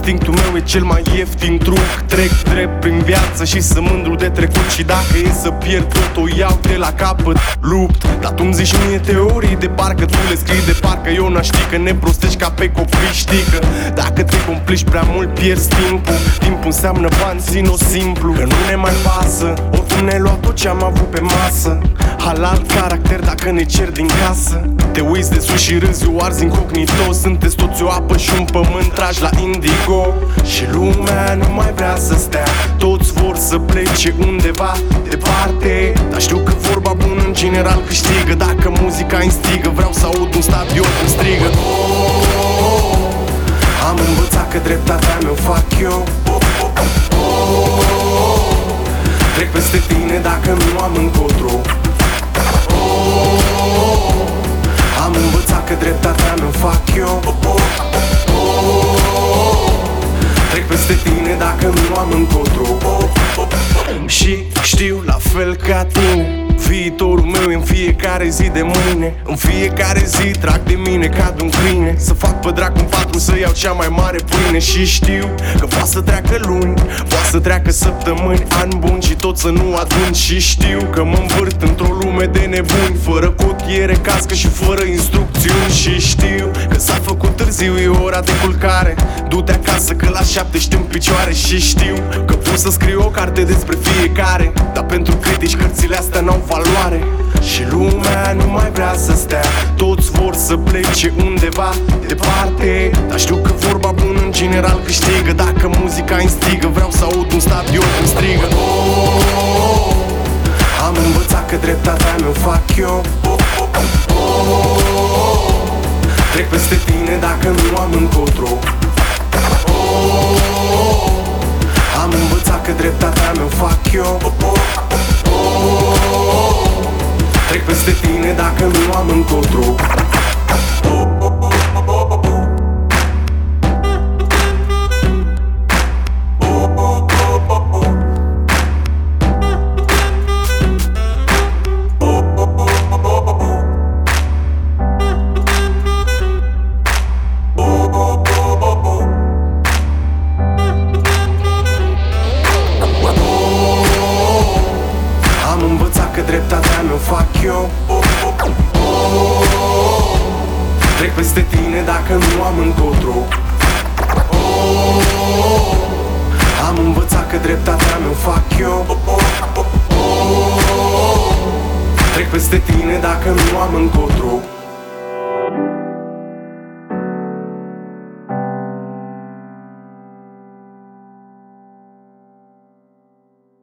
instinctul meu e cel mai ieftin truc. Trec drept prin viață și sunt mândru de trecut, și dacă e să pierd tot o iau de la capăt. Lupt, dar tu-mi zici mie teorii de parcă tu le scrii de parcă eu n-aș ști că ne prostești ca pe copii. Știi că dacă te complici prea mult pierzi timpul. Timpul înseamnă bani, țin-o simplu, că nu ne mai pasă. Oricum ne-ai luat tot ce am avut pe masă. Halal caracter dacă ne cer din casă. Te uiți de sus și râzi, o arzi incognito. Sunteți toți o apă și un pământ, tragi la indigo. Și lumea nu mai vrea să stea, toți vor să plece undeva departe. Dar știu că vorba bună în general câștigă. Dacă muzica instigă, vreau să aud un stadion când strigă. Am învățat că dreptatea mi-o fac eu. Trec peste tine dacă nu am încotro. Am învățat că dreptatea mi-o fac eu. Trec peste tine dacă nu am încotro. Și știu la fel ca tine, viitorul meu e în fiecare zi de mâine. În fiecare zi trag de mine, cad un câine. Să fac pe dracu în patru, să iau cea mai mare pâine. Și știu că poate să treacă luni, poate să treacă săptămâni, ani buni și tot să nu adun. Și știu că mă învârt într-o lume de nebuni, fără cotiere, cască și fără instrucțiuni. Și știu că s-a făcut târziu, e ora de culcare. Du-te acasă că la 7 ești în picioare. Și știu că pot să scriu o carte despre fiecare, dar pentru critici cărțile astea n-au valoare. Și lumea nu mai vrea să stea, toți vor să plece undeva departe. Dar știu că vorba bună în general câștigă. Dacă muzica instigă, vreau să aud un stadion când strigă. Am învățat că dreptatea mi-o fac eu. Trec peste tine dacă nu am încotro. Am învățat că dreptatea mi-o fac eu. Trec peste tine dacă nu am încotro. Am învățat că dreptatea mi-o fac eu. Trec peste tine dacă nu am încotro. Am învățat că dreptatea mi-o fac eu. Trec peste tine dacă nu am încotro.